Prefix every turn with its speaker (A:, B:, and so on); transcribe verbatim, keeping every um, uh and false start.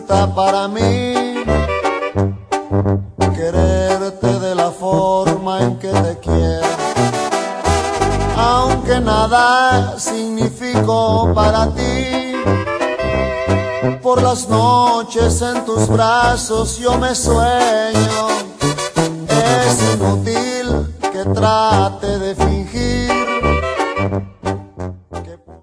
A: resulta para mí quererte de la forma en que te quiero. Aunque nada significó para ti, por las noches en tus brazos yo me sueño. Es inútil que trates